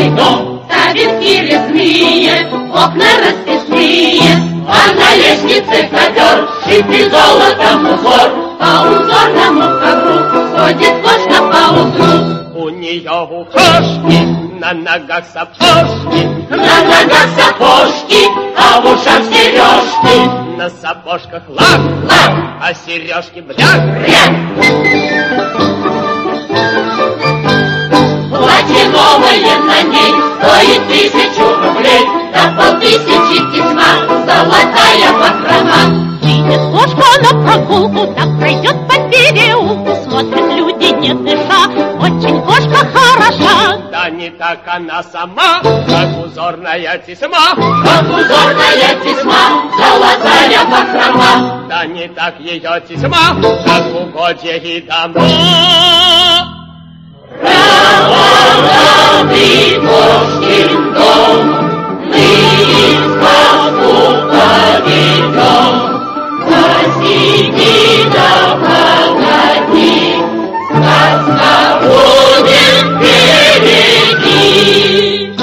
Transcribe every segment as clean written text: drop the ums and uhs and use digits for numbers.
каждый дом, табинки резные, окна расписные, а на лестнице ковер, шитый золотом узор, по узорному ковру ходит кошка по утру. У нее ухожки, на ногах сапожки, на ногах сапожки, а в ушах сережки. На сапожках лак, а сережки бряк. Платье новое на ней стоит 1000 рублей, да 5000 тесьма, золотая бахрома. Видит кошка на прогулку, так пройдет по переулку, смотрят люди, не дыша, очень кошка хороша. Да не так она сама, как узорная тесьма, как узорная тесьма, золотая бахрома. Да не так ее тесьма, как угодья и дома. Проводный кошкин дом, мы из сказку поведем. Посиди да погоди, сказка будет впереди.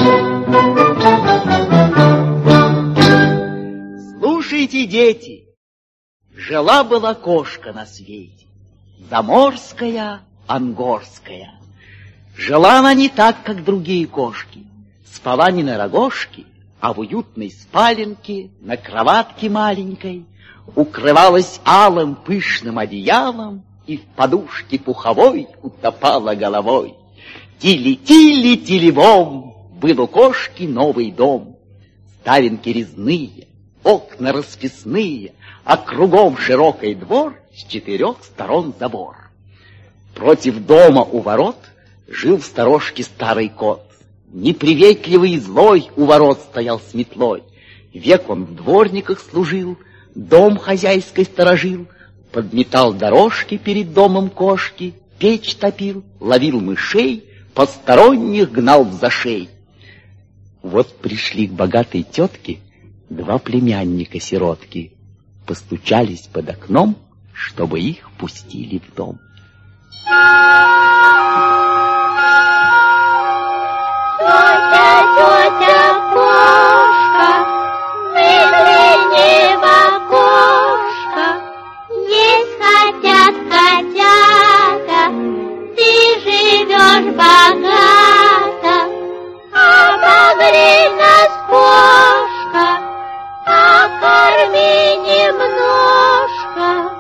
Слушайте, дети, жила-была кошка на свете, заморская, ангорская. Жила она не так, как другие кошки. Спала не на рогожке, а в уютной спаленке, на кроватке маленькой, укрывалась алым пышным одеялом и в подушке пуховой утопала головой. Тили-тили-тили-бом, был у кошки новый дом. Ставенки резные, окна расписные, а кругом широкий двор, с 4 сторон забор. Против дома у ворот жил в сторожке старый кот. Неприветливый и злой у ворот стоял с метлой. Век он в дворниках служил, дом хозяйской сторожил, подметал дорожки перед домом кошки, печь топил, ловил мышей, посторонних гнал взашей. Вот пришли к богатой тетке 2 племянника-сиротки, постучались под окном, чтобы их пустили в дом. Тетя кошка, ленива кошка, есть хотят котята, ты живешь богато, обогрей нас, кошка, накорми немножко.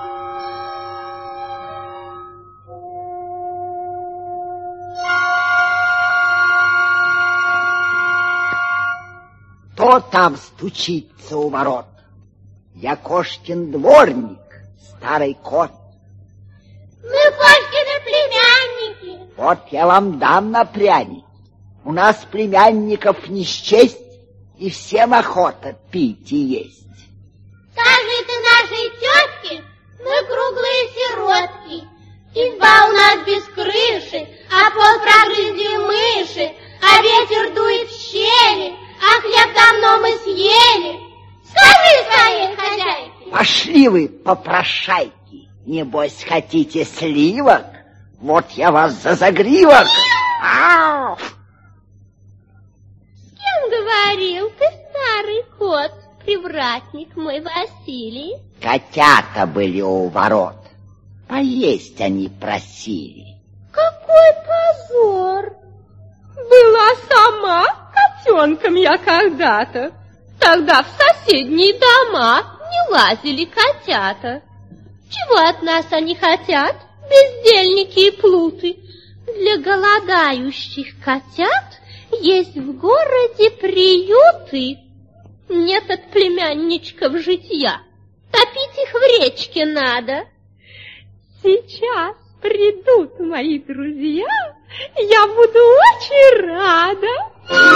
Кто там стучится у ворот? Я кошкин дворник, старый кот. Мы кошкины племянники. Вот я вам дам на пряник. У нас племянников не счесть, и всем охота пить и есть. Скажи ты нашей тетке, мы круглые сиротки. Изба у нас без крыши, а пол прогрызли мыши, а ветер дует в щели, а хлеб давно мы съели. Скажи своей хозяйке. Пошли вы, попрошайки, небось хотите сливок? Вот я вас за загривок. Ау! С кем говорил ты, старый кот, привратник мой Василий? Котята были у ворот, поесть они просили. Какой позор! Была сама котенком я когда-то. Тогда в соседние дома не лазили котята. Чего от нас они хотят, бездельники и плуты? Для голодающих котят есть в городе приюты. Нет от племянничков житья, топить их в речке надо. Сейчас придут мои друзья, я буду очень рада.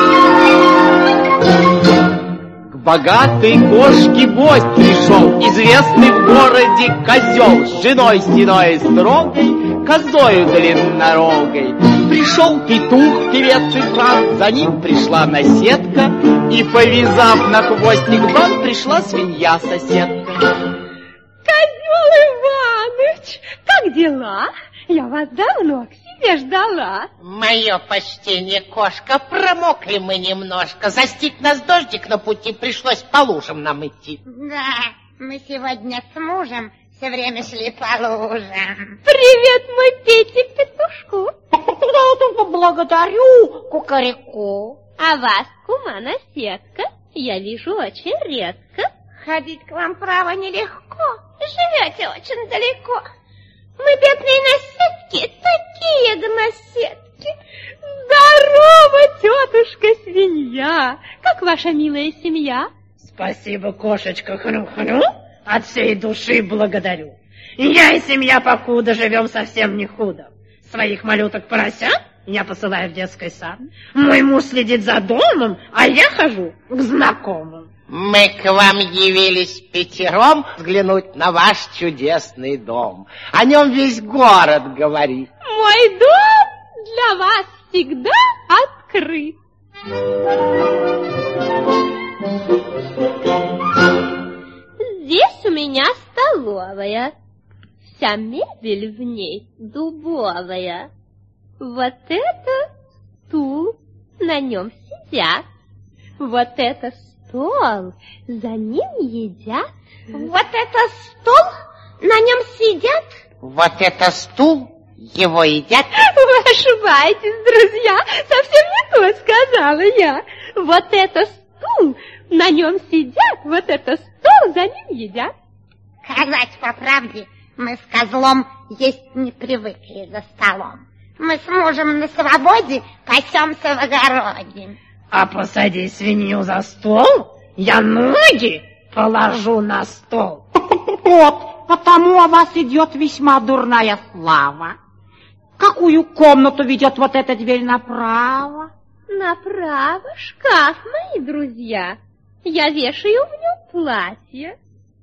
К богатой кошке гость пришел, известный в городе козел, с женой седой и строгой, козою длиннорогой. Пришел петух, певец и франт, за ним пришла наседка, и, повязав на хвостик бант, пришла свинья-соседка. Козел Иваныч, как дела? Я вас давно к тебе ждала. Мое почтение, кошка, промокли мы немножко. Застиг нас дождик на пути, пришлось по лужам нам идти. Да, мы сегодня с мужем все время шли по лужам. Привет, мой Петик-петушку. Благодарю, кукареку. А вас, кума-наседка, я вижу очень редко. Ходить к вам, право, нелегко. Живете очень далеко. Мы, бедные наседки, такие гноседки. Здорово, тетушка-свинья. Как ваша милая семья? Спасибо, кошечка Хрю-Хрю. От всей души благодарю. Я и семья покуда живем совсем не худо. Своих малюток-поросят я посылаю в детский сад. Мой муж следит за домом, а я хожу к знакомым. Мы к вам явились пятером взглянуть на ваш чудесный дом. О нем весь город говорит. Мой дом для вас всегда открыт. Здесь у меня столовая. Вся мебель в ней дубовая. Вот это стул, на нем сидят. Вот это стол, за ним едят. Вот это стол, на нем сидят. Вот это стул, его едят. Вы ошибаетесь, друзья, совсем не то сказала я. Вот это стул, на нем сидят, вот это стол, за ним едят. Сказать по правде, мы с козлом есть не привыкли за столом. Мы с мужем на свободе пасемся в огороде. А посади свинью за стол, я ноги положу на стол. Вот, потому о вас идет весьма дурная слава. Какую комнату ведет вот эта дверь направо? Направо шкаф, мои друзья. Я вешаю в нем платье.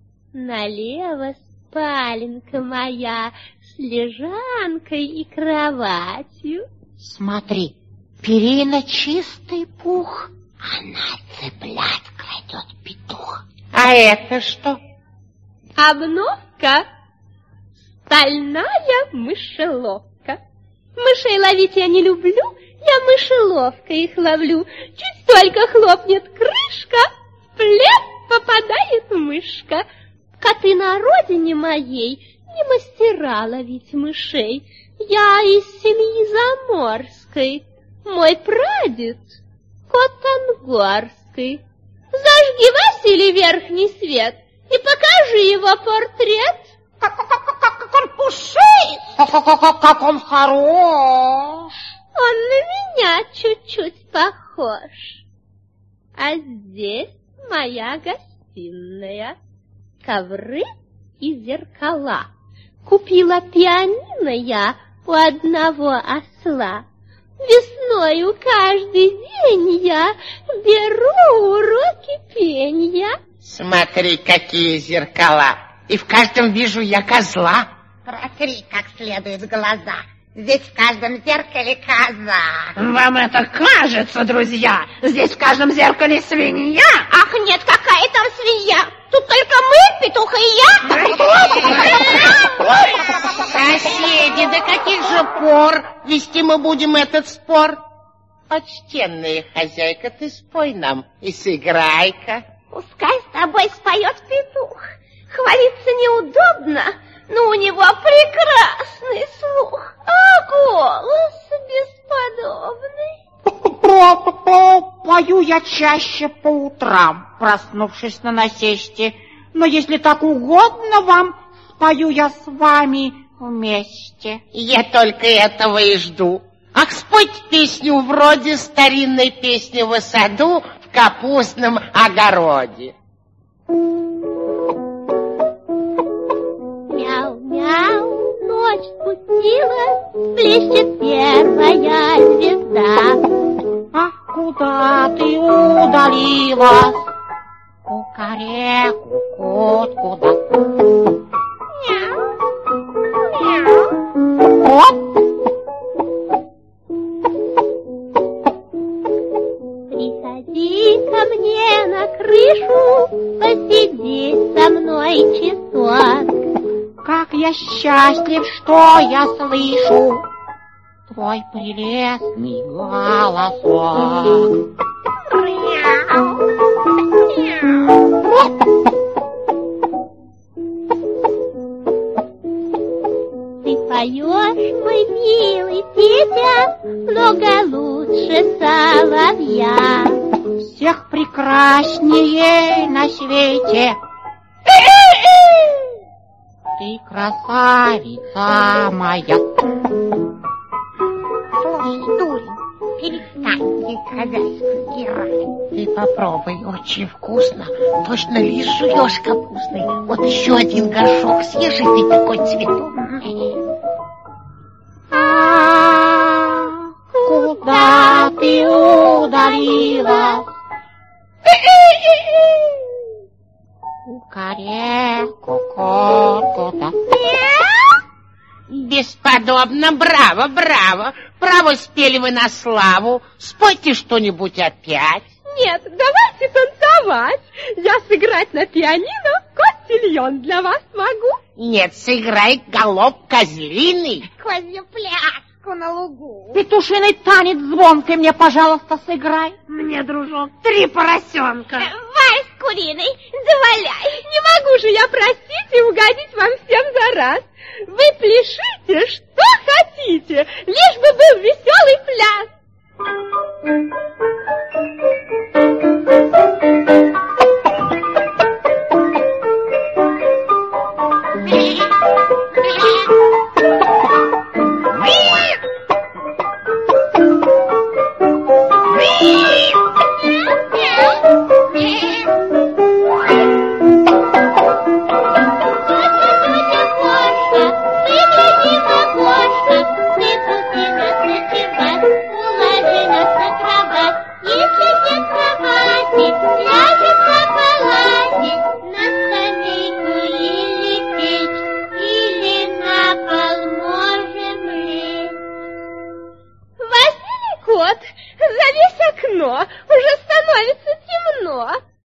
Налево спаленка моя с лежанкой и кроватью. Смотри, перина чистый пух, а на цыплят кладет петух. А это что? Обновка. Стальная мышеловка. Мышей ловить я не люблю, я мышеловкой их ловлю. Чуть только хлопнет крышка, в плен попадает мышка. Коты на родине моей не мастера ловить мышей. Я из семьи заморской, мой прадед кот ангорский. Зажги, Василий, верхний свет и покажи его портрет. Как он пушист, как он хорош. Он на меня чуть-чуть похож. А здесь моя гостиная. Ковры и зеркала. Купила пианино я у одного осла. Весною каждый день я беру уроки пенья. Смотри, какие зеркала. И в каждом вижу я козла. Протри как следует глаза. Здесь в каждом зеркале коза. Вам это кажется, друзья? Здесь в каждом зеркале свинья? Ах, нет, какая там свинья? Тут только мы, петух и я. Соседи, до каких же пор вести мы будем этот спор? Почтенная хозяйка, ты спой нам и сыграй-ка. Пускай с тобой споет петух. Хвалиться неудобно, но у него прекрасный слух, а голос бесподобный. Пою я чаще по утрам, проснувшись на насесте. Но если так угодно вам, спою я с вами вместе. Я только этого и жду. Ах, спойте песню вроде старинной песни в саду в капустном огороде. Мяу-мяу, ночь спустилась, блещет первая звезда. Ах, куда ты удалилась? Кукареку, кот, куда? Мяу, мяу. Кот? Приходи ко мне на крышу, посиди со мной часок. Как я счастлив, что я слышу твой прелестный голосок. Ты поешь, мой милый Петя, много лучше соловья. Всех прекраснее на свете. Ты красавица моя. Слушай, дурень, перестань ей хозяйку играть. Ты попробуй, очень вкусно. Точно лис жуешь капустный. Вот еще один горшок съешь, и ты такой цветок. Куда ты удалилась? Кукареку, ко-ко-то. Бесподобно, браво, браво. Право, спели вы на славу. Спойте что-нибудь опять. Нет, давайте танцевать. Я сыграть на пианино котильон для вас могу. Нет, сыграй галоп козлиный. Козью пляску на лугу. Петушиный танец звонкий мне, пожалуйста, сыграй. Мне, дружок, 3 поросенка. Вальс куриный, заваляй. Не могу же я просить и угодить вам всем за раз. Вы пляшите, что хотите, лишь бы был веселый пляс. Уже становится темно.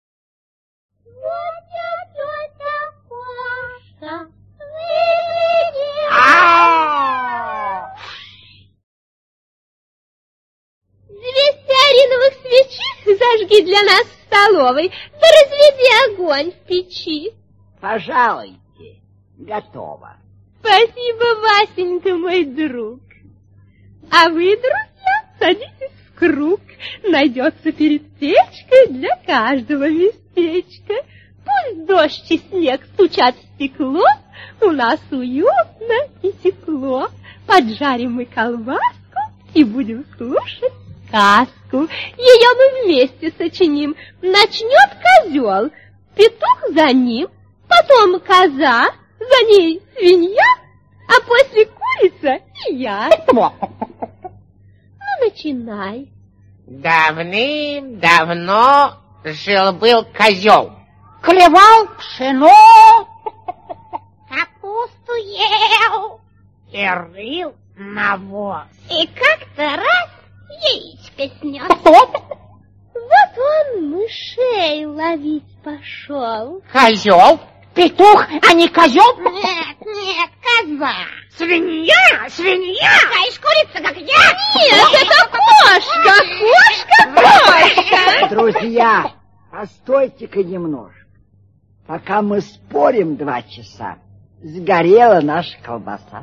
Две стеариновых свечи зажги для нас в столовой, да разведи огонь в печи. Пожалуйте, готово. Спасибо, Васенька, мой друг. А вы, друзья, садитесь в круг. Найдется перед печкой для каждого местечко. Пусть дождь и снег стучат в стекло, у нас уютно и тепло. Поджарим мы колбаску и будем слушать сказку. Ее мы вместе сочиним. Начнет козел, петух за ним, потом коза, за ней свинья, а после курица и я. Ну, начинай. Давным-давно жил-был козел. Клевал пшено, Капусту ел. И рыл навоз. И как-то раз яичко снес. тот, Вот он мышей ловить пошел. Козел? петух, а не козел. Нет, нет, коза. Свинья, свинья! Такая ж курица, как я. Нет, это кошка, кошка. Друзья, постойте-ка немножко. Пока мы спорим 2 часа, сгорела наша колбаса.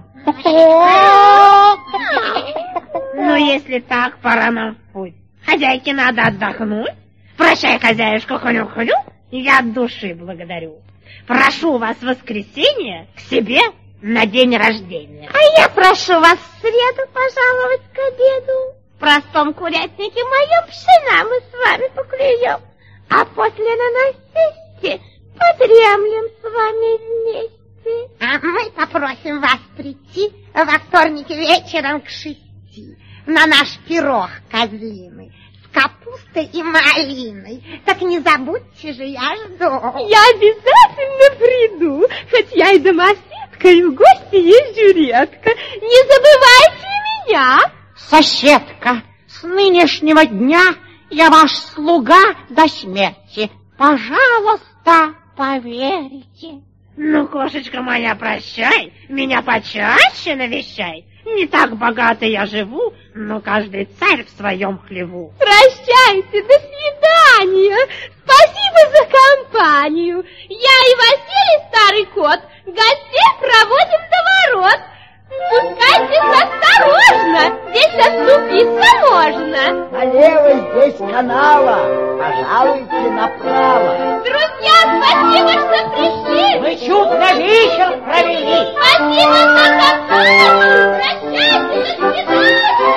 Ну, если так, пора нам в путь. Хозяйке надо отдохнуть. Прощай, хозяюшка, хоню-хоню, я от души благодарю. Прошу вас в воскресенье к себе на день рождения. А я прошу вас в среду пожаловать к обеду. В простом курятнике моем пшена мы с вами поклюем, а после на насесте подремлем с вами вместе. А мы попросим вас прийти во вторник вечером к 6 на наш пирог козлиный с капустой и малиной. Так не забудьте же, я жду. Я обязательно приду, хоть я и домоседка, и в гости езжу редко. Не забывайте меня. Соседка, с нынешнего дня я ваш слуга до смерти. Пожалуйста, поверьте. Ну, кошечка моя, прощай, меня почаще навещай. Не так богато я живу, но каждый царь в своем хлеву. Прощайте, до свидания. Спасибо за компанию. Я и Василий, старый кот, гостей проводим до ворот. Спускайтесь осторожно, здесь оступиться можно. Налево здесь канава, пожалуйте направо. Друзья, спасибо, что пришли. Мы чудно вечер провели. Спасибо за компанию. Прощайте, до свидания.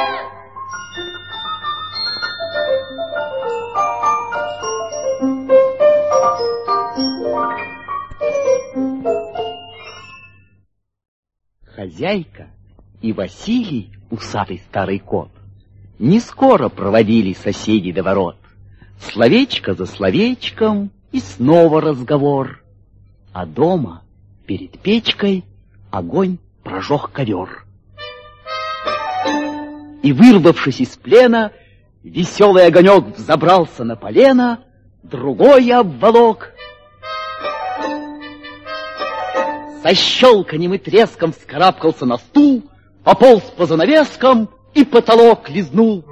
Хозяйка и Василий, усатый старый кот, не скоро проводили соседей до ворот. Словечко за словечком и снова разговор. А дома перед печкой огонь прожег ковер. И, вырвавшись из плена, веселый огонек взобрался на полено, другой обволок. Со щелканьем и треском вскарабкался на стул, пополз по занавескам и потолок лизнул.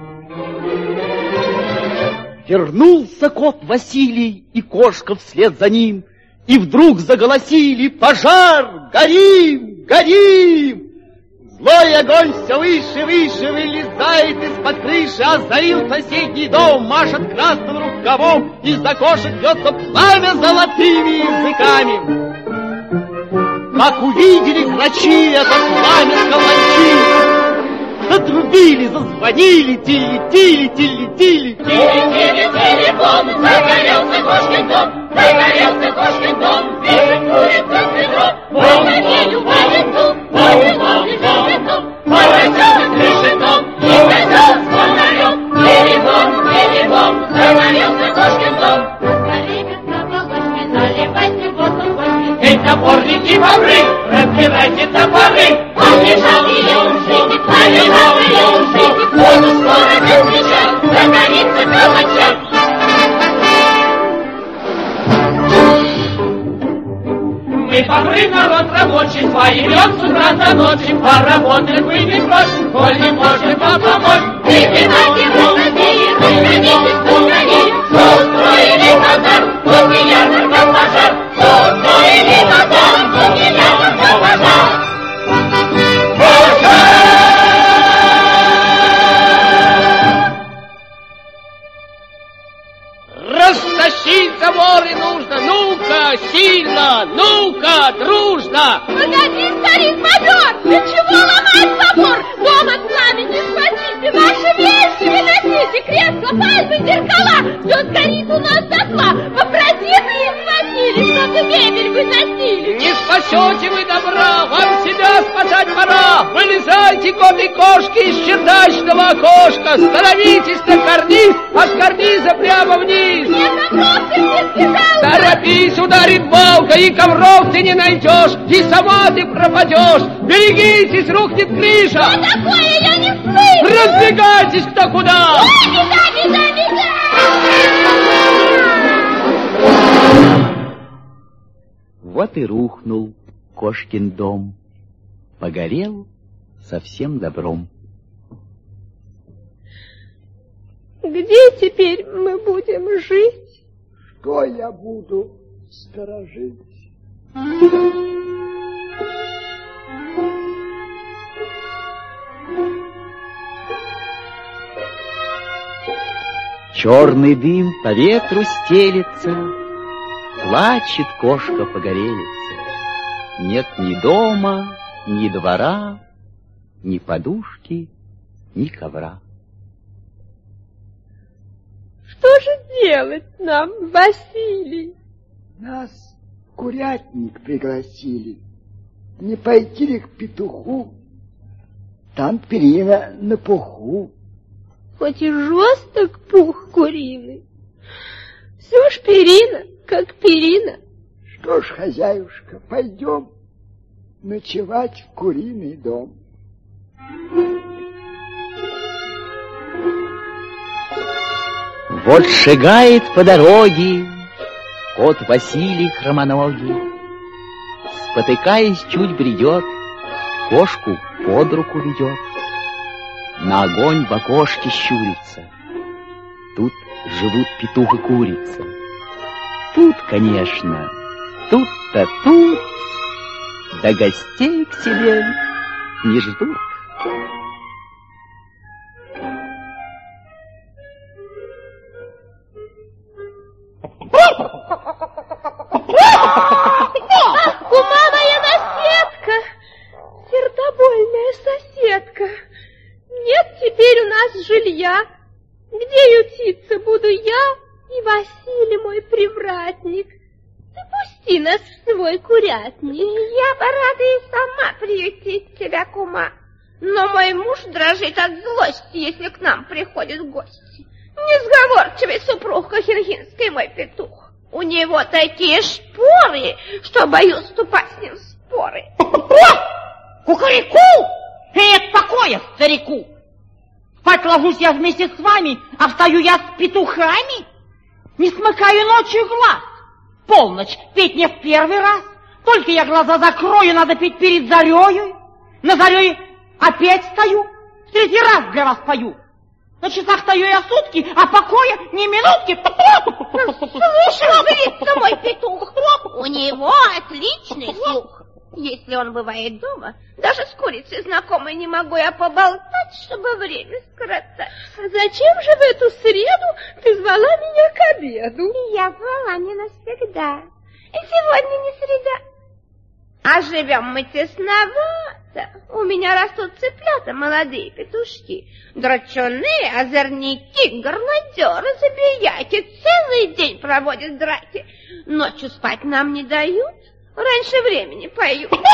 Вернулся кот Василий и кошка вслед за ним, и вдруг заголосили: «Пожар! Горим! Горим!» Злой огонь все выше, выше вылезает из-под крыши, озарил соседний дом, машет красным рукавом, из окошек бьется пламя золотыми языками. Как увидели грачи это пламя калачи, затрубили, зазвонили, тили-тили, тили-тили. Тили-тили-телефон, загорелся кошкин дом, загорелся кошкин дом, бежит курица с ведром, ой, на нею повезу, ой, поросенок решетом, и козел с фонарем, телефон, телефон, загорелся кошкин дом. Эй, топорники, бобры, разбирайте топоры, побежал ее ушить, побежал ее ушить, буду скоро без свеча, загорится калача. Мы бобры, народ рабочий, поедем с утра до ночи, поработать мы не прочь, коль не можем вам помочь. Выпивайте, молодые, выходите, стукани, что устроили базар, вот и ярмарка пожар, что устроили базар, вот и ярмарка пожар. Растащить заборы нужно, ну-ка, сильно, ну-ка, дружно. Погоди, старик-майор, для чего ломать забор? Дом от пламени схватите, ваши вещи выносите, кресла, пальмы, зеркала, все сгорит у нас дотла. Попросили и схватили, чтобы мебель выносили. Не спасете вы добра, вам себя спасать пора. Вылезайте, коты кошки, из чердачного окошка, становитесь на карниз, а с карниза прямо вниз. Торопись, ударит балка, и ковров ты не найдешь, и сама ты пропадешь. Берегитесь, рухнет крыша. Что такое, я не слышу? Разбегайтесь кто куда. Ой, беда, беда, беда! Вот и рухнул кошкин дом, погорел со всем добром. Где теперь мы будем жить? Что я буду сторожить? Черный дым по ветру стелется, плачет кошка погорелица. Нет ни дома, ни двора, ни подушки, ни ковра. Что же делать нам, Василий? Нас в курятник пригласили. Не пойти ли к петуху? Там перина на пуху. Хоть и жесток пух куриный, все ж перина, как перина. Что ж, хозяюшка, пойдем ночевать в куриный дом. Вот шагает по дороге кот Василий хромоногий, спотыкаясь, чуть бредет, кошку под руку ведет, на огонь в окошке щурится. Тут живут петух и курица. Тут, конечно, тут-то тут, да гостей к себе не ждут. Кума моя наседка, сердобольная соседка, нет теперь у нас жилья. Где ютиться буду я и Василий мой привратник? Ты пусти нас в свой курятник. Я бы рада и сама приютить тебя, кума. Но мой муж дрожит от злости, если к нам приходят гости. Несговорчивый супруг Кахиргинский мой петух. У него такие шпоры, что боюсь вступать с ним в споры. Кукареку! Нет покоя старику! Спать ложусь я вместе с вами, а встаю я с петухами. Не смыкаю ночью глаз. Полночь петь не в первый раз. Только я глаза закрою, надо петь перед зарею. На заре опять стою, в третий раз для вас пою. На часах стою я сутки, а покоя ни минутки. Слушай, злится мой петух. У него отличный слух. Если он бывает дома, даже с курицей знакомой не могу я поболтать, чтобы время скоротать. А зачем же в эту среду ты звала меня к обеду? Я звала не навсегда. И сегодня не среда. А живем мы тесновато. У меня растут цыплята, молодые петушки, драчуны, озорники, горлодеры, забияки. Целый день проводят драки. Ночью спать нам не дают. Раньше времени поют. Вот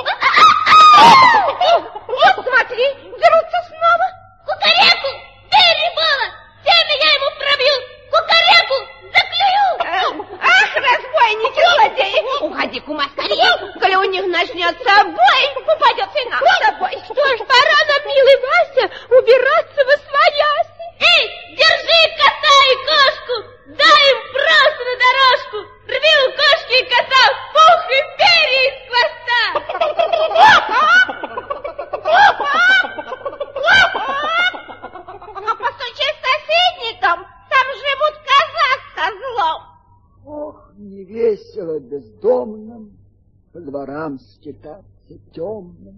смотри, дерутся снова. Кукареку, перебала, семя я ему пробью. Кукареку, заклюю. Ах, разбойники, злодеи. Уходи, кума, скорее, коли у них начнется бой, попадется и нам с тобой. Что ж, пора нам, милый Вася, убираться во свояси. Эй, держи кота и кошку, дай им просто на дорожку. Рви у кошки и кота пух и перья из хвоста. А постучи с соседником, там живут коза с козлом. Ох, не весело бездомным по дворам скитаться темным.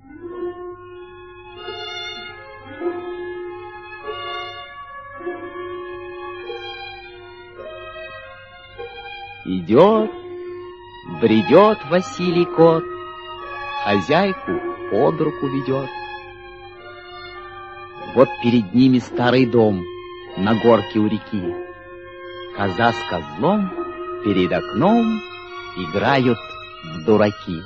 Идет, бредет Василий кот, хозяйку под руку ведет. Вот перед ними старый дом на горке у реки. Коза с козлом перед окном играют в дураки.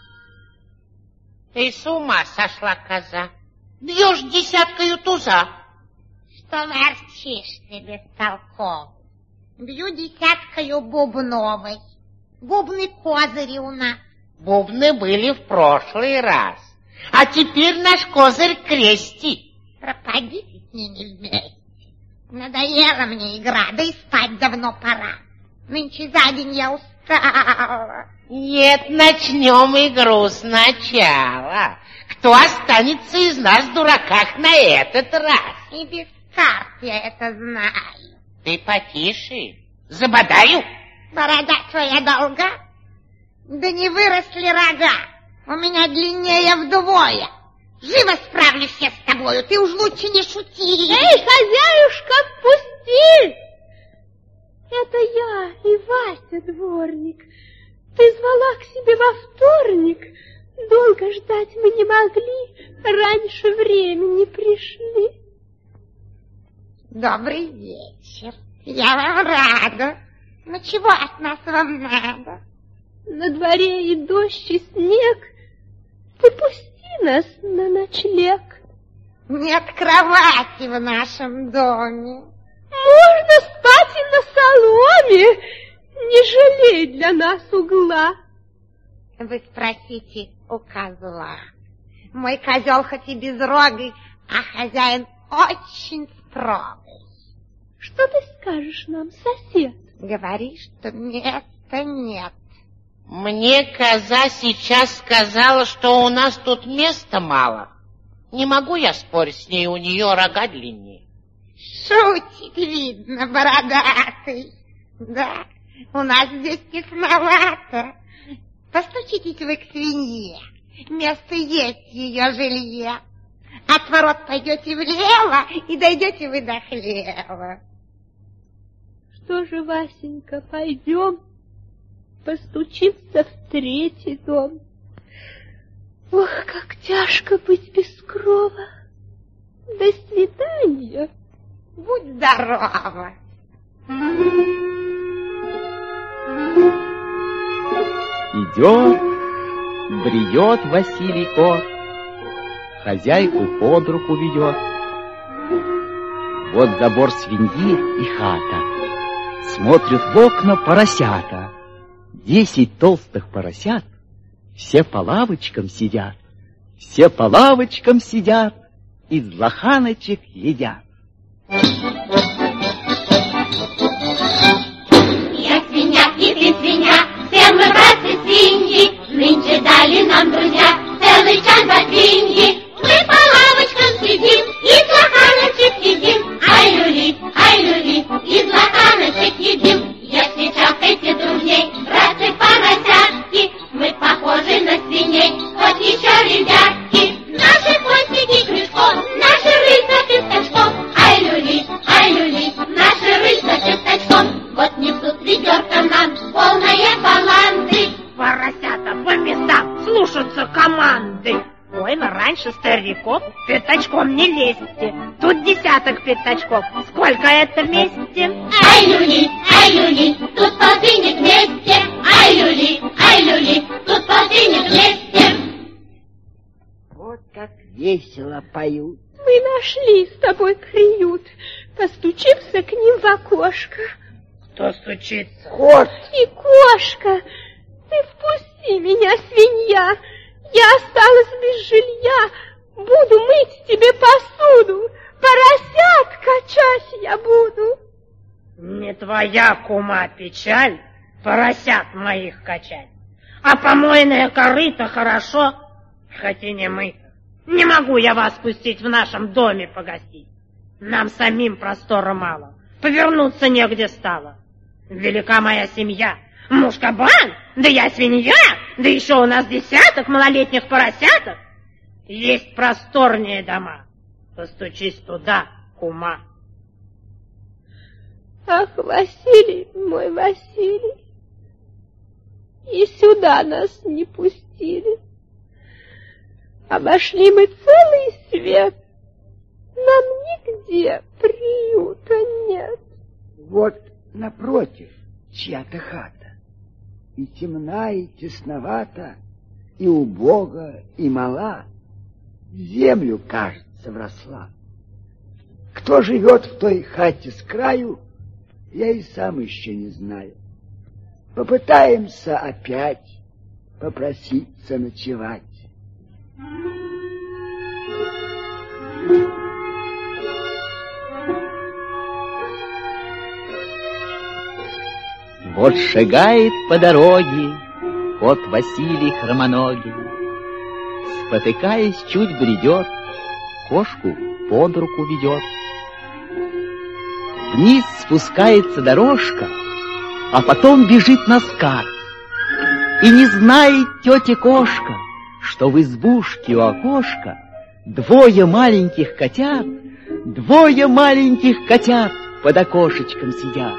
Ты с ума сошла, коза. Бьешь десяткою туза. Что ворчишь ты, бестолковый? Бью десяткою бубновой. Бубны козыри у нас. Бубны были в прошлый раз. А теперь наш козырь крести. Пропадите с ними вместе. Надоела мне игра, да и спать давно пора. Нынче за день я устала. Нет, начнем игру сначала. Кто останется из нас в дураках на этот раз? И без карт я это знаю. Ты потише, забодаю. Борода твоя долга? Да не выросли рога. У меня длиннее вдвое. Живо справлюсь я с тобою, ты уж лучше не шути. Эй, хозяюшка, пусти! Это я и Вася дворник. Ты звала к себе во вторник. Долго ждать мы не могли, раньше времени пришли. Добрый вечер. Я вам рада. Но чего от нас вам надо? На дворе и дождь, и снег. Ты пусти нас на ночлег. Нет кровати в нашем доме. Можно спать и на соломе. Не жалей для нас угла. Вы спросите у козла. Мой козел хоть и безрогий, а хозяин очень строгий. Что ты скажешь нам, сосед? Говори, что места нет. Мне коза сейчас сказала, что у нас тут места мало. Не могу я спорить с ней, у нее рога длиннее. Шутик, видно, бородатый. Да, у нас здесь тесновато. Постучитесь вы к свинье, место есть ее жилье. От ворот пойдете влево и дойдете вы до хлева. Что же, Васенька, пойдем, постучимся в третий дом. Ох, как тяжко быть без крова. До свидания. Будь здорова. Идет, бредет Василий кот, хозяйку под руку ведет. Вот забор свиньи и хата, смотрят в окна поросята. 10 толстых поросят, все по лавочкам сидят, все по лавочкам сидят, из лоханочек едят. Я свинья, и ты свинья, все мы братцы свиньи. Нынче дали нам друзья целый час ботвиньи. Мы по лавочкам сидим, из лоханочек едим. Ай, люли, из лоханочек едим. Если чавкайте дружней, братцы поросятки, мы похожи на свиней, вот еще ребятки. Наши хвостики крючком, наши рыльца пятачком. Ай, люли, наши рыльца пятачком. Вот несут ведерко нам, полное баланды. Поросята по местам слушаются команды. Ой, но раньше стариков пятачком не лезьте. Тут 10 пятачков. Сколько это вместе? Ай, люли, тут полтинник вместе. Ай, люли, тут полтинник вместе. Вот как весело поют. Мы нашли с тобой приют. Постучимся к ним в окошко. Кто стучится? Кот! И кошка, ты впусти меня, свинья. Я осталась без жилья, буду мыть тебе посуду, поросят качать я буду. Не твоя, кума, печаль поросят моих качать, а помойное корыто хорошо, хоть и не мыто. Не могу я вас пустить в нашем доме погостить. Нам самим простора мало, повернуться негде стало. Велика моя семья, муж кабан, да я свинья, да еще у нас 10 малолетних поросяток. Есть просторнее дома, постучись туда, кума. Ах, Василий, мой Василий, и сюда нас не пустили. Обошли мы целый свет, нам нигде приюта нет. Вот напротив чья-то хата, и темна, и тесновата, и убога, и мала, в землю, кажется, вросла. Кто живет в той хате с краю, я и сам еще не знаю. Попытаемся опять попроситься ночевать. Вот шагает по дороге кот Василий хромоногий. Спотыкаясь, чуть бредет, кошку под руку ведет. Вниз спускается дорожка, а потом бежит на скат. И не знает тетя кошка, что в избушке у окошка 2 маленьких котят, 2 маленьких котят под окошечком сидят.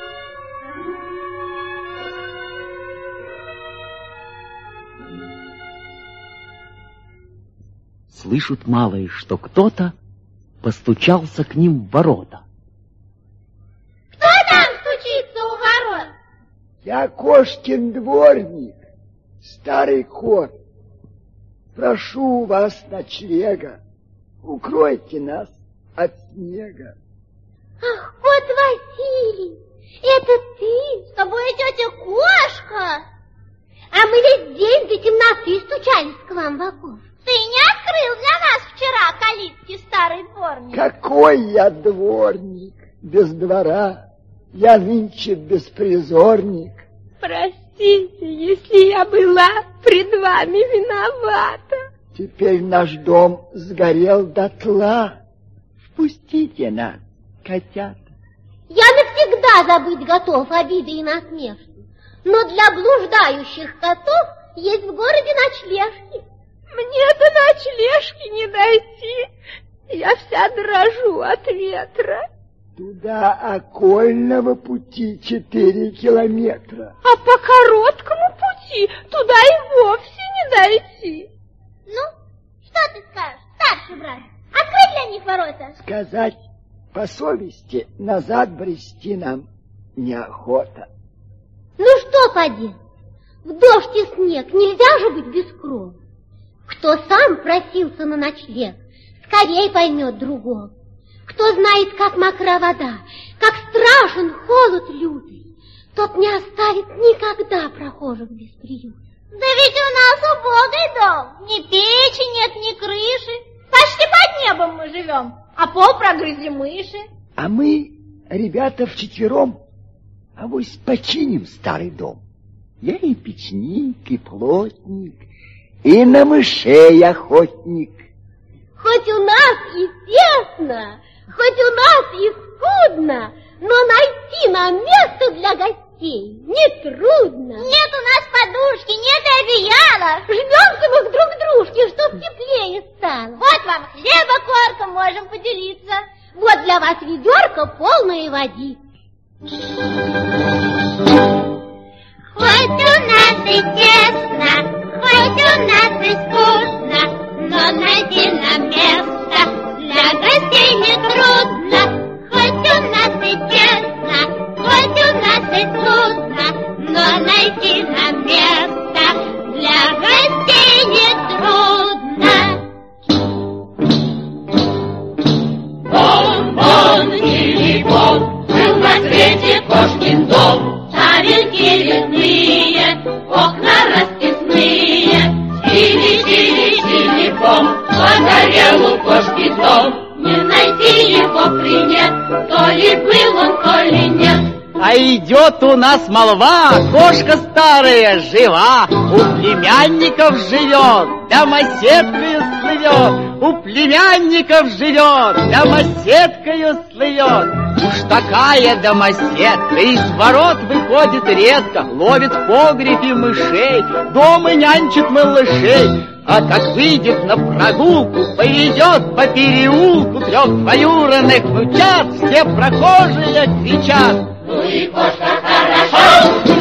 Слышат малые, что кто-то постучался к ним в ворота. Кто там стучится у ворот? Я кошкин дворник, старый кот. Прошу вас ночлега, укройте нас от снега. Ах, кот Василий, это ты? С тобой тетя Кошка? А мы весь день до темноты стучались к вам в окошко. Ты не открыл для нас вчера калитки, старый дворник? Какой я дворник без двора, я нынче беспризорник. Простите, если я была пред вами виновата. Теперь наш дом сгорел дотла. Впустите нас, котята. Я навсегда забыть готов обиды и насмешки, но для блуждающих котов есть в городе ночлежки. Мне до ночлежки не дойти, я вся дрожу от ветра. Туда окольного пути 4 километра. А по короткому пути туда и вовсе не дойти. Ну, что ты скажешь, старший брат? Открыть для них ворота? Сказать по совести, назад брести нам неохота. Ну что поделать? В дождь и снег нельзя же быть без крова. Кто сам просился на ночлег, скорей поймет другого. Кто знает, как мокра вода, как страшен холод лютый, тот не оставит никогда прохожих без приюта. Да ведь у нас убогий дом, ни печи нет, ни крыши. Почти под небом мы живем, а пол прогрызли мыши. А мы, ребята, вчетвером, авось починим старый дом. Я и печник, и плотник, и на мышей охотник. Хоть у нас и тесно, хоть у нас и скудно, но найти нам место для гостей нетрудно. Нет у нас подушки, нет одеяла. Жмемся мы друг к дружке, чтоб теплее стало. Вот вам хлеба корка, можем поделиться. Вот для вас ведерко полное воды. Хоть у нас и тесно, хоть у нас и скудно, но найти нам место для гостей нетрудно. Хоть у нас и тесно, хоть у нас и скудно, но найти нам место для гостей нетрудно. Бон-бон, гили-бон, был на свете кошкин дом. Шарики лесные, окна расписные, чили-чили-чили-бом, погорел у кошки дом. Не найти его принят, то ли был он, то ли нет. А идет у нас молва, кошка старая жива, у племянников живет, домоседкою слывет, у племянников живет, домоседкою слывет. Уж такая домоседка из ворот выходит редко, ловит в погребе мышей, дома нянчит малышей. А как выйдет на прогулку, поведет по переулку 3 двоюродных внучат, все прохожие кричат: ну и кошка хорошо!